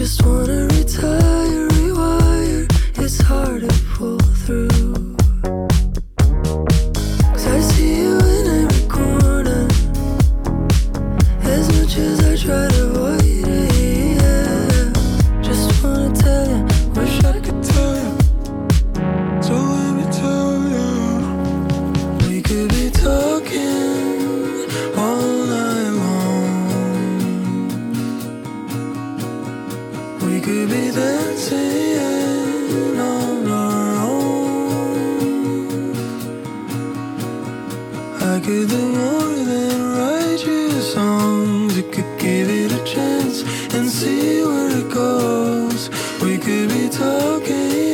just wanna retire, rewire. It's hard to pull through. 'Cause I see you in every corner. As much as I try to avoid it, yeah. Just wanna tell you, wish I could tell you. So let me tell you, we could be talking all night long. We could be dancing on our own. I could do more than write you songs. You could give it a chance and see where it goes. We could be talking